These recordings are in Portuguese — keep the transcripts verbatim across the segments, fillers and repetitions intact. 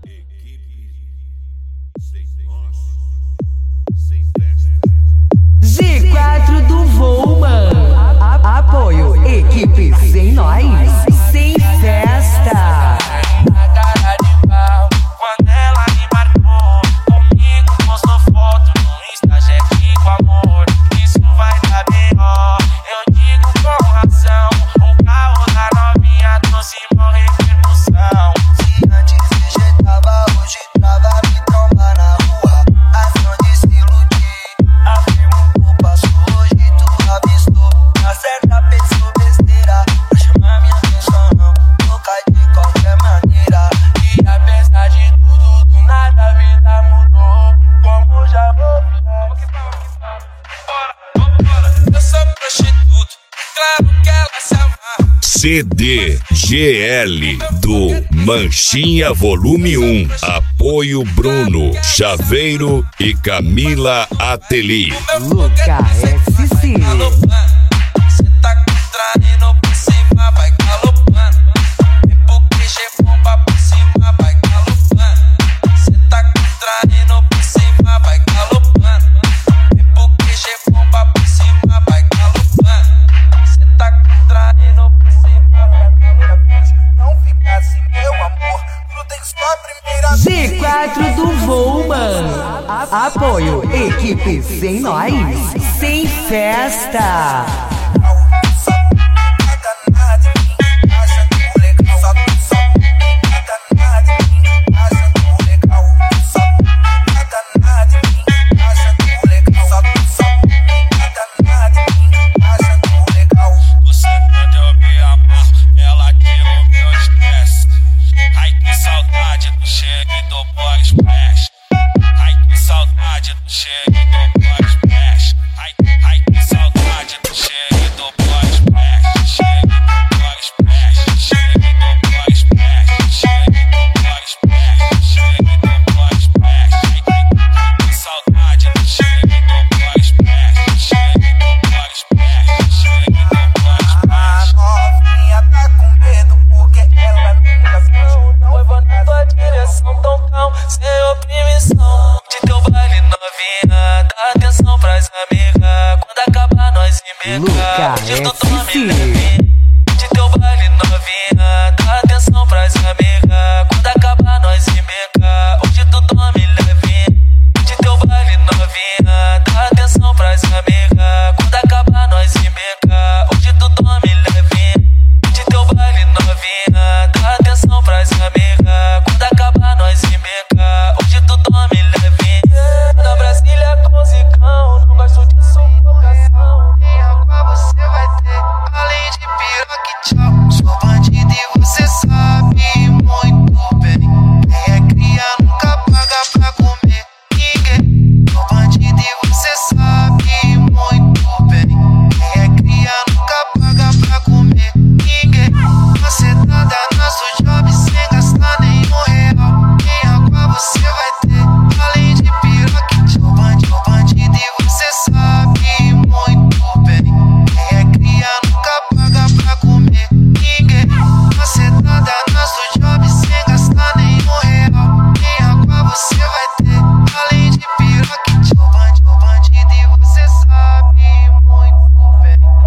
G quatro do Volman. Apoio, equipe sem nós, sem festa. Quando ela me marcou, comigo postou foto no Insta, cheque com amor. Isso vai dar B O, eu digo com razão. O carro da novinha trouxe mó repercussão. Se antes se jeitava, hoje trava, me tromba na rua. Ação de se iludir, afirmo culpa sua. Hoje tu avistou, acerta, pensou besteira pra chamar minha atenção, tocar de qualquer maneira. E apesar de tudo, do nada a vida mudou. Como já vou virar. Bora, bora, eu sou prostituto, claro que ela se amarra. C D G L do Manchinha Volume um. Apoio Bruno, Chaveiro e Camila Ateli. Luca S C. Cê tá contraindo por cima, vai galopando. É porque chefomba por cima, vai galopando. Cê tá contraindo por cima, vai galopando. É porque chefomba por cima, vai galopando. Cê tá contraindo por cima, vai galopando. Não fica assim, meu amor, tu tem só a primeira vez. G quatro do Volman. Apoio, equipe sem nós, sem festa. Luca S C. De teu baile novinha, dá atenção pras amigas. Quando acabar nós em beca, hoje tu tome leve. De teu baile novinha, dá atenção pras amigas. Quando acabar nós em beca, hoje tu tome leve. De teu baile novinha, dá atenção pras amigas. Quando acabar nós em beca, hoje tu tome leve. Na Brasília com zicão, não gosto de sufocação. Você vai ter, além de piroca e tchau. Sou bandido e você sabe muito bem. Quem é cria nunca paga pra comer ninguém. Sou bandido e você sabe muito bem. Quem é cria nunca paga pra comer ninguém. Você tá dando seu job sem gastar nenhum real. Quem água você vai ter, além de piroca e tchau. Bandido, bandido e você sabe muito bem. Quem é cria nunca paga pra comer ninguém. Você tá dando seu job sem gastar nenhum real. Quem água você vai ter, além de piroca e tchau. Bandido, bandido e você sabe muito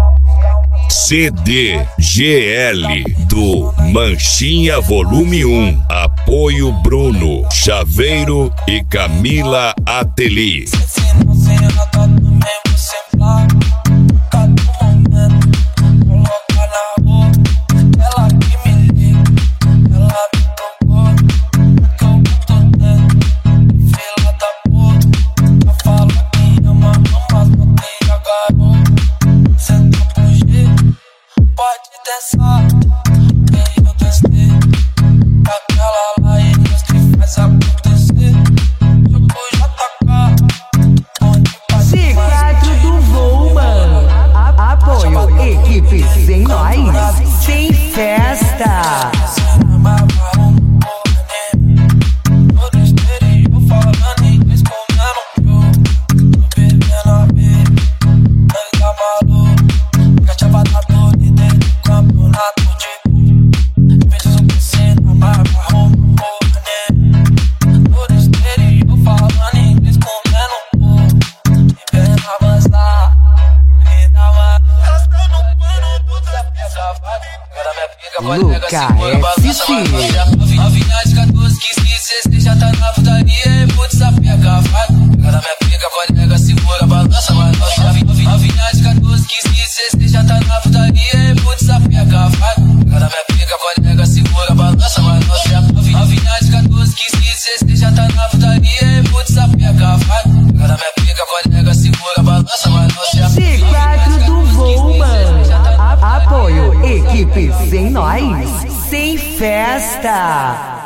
bem. C D G L do Manchinha Volume um. Apoio Bruno, Chaveiro e Camila Ateli. Se não se ela tá também, você fala. Cada momento, coloca na rua. Ela que me liga, ela me procura. Que eu tô dentro, fila da puta. Já fala que ama, ama, não tem a garota. Cê tá pro jeito, pode dançar. E eu testei, aquela lá e nós que faz acontecer. Tipo J K, onde pica, colega, segura, balança, balança. Novinha de catorze, quinze, dezesseis, já tá na putaria, putz, sapeca, vai. Pega na minha pica, colega, segura, balança, balança. Novinha de catorze, quinze, dezesseis, já tá na putaria, putz, sapeca, vai. Pega na minha pica, colega, segura, balança, balança. Novinha de catorze, quinze, dezesseis, já tá na putaria, putz, sapeca, vai. Pega na minha pica, colega, segura, balança, balança. G quatro do Volman. Apoio, equipe sem nós, sem festa.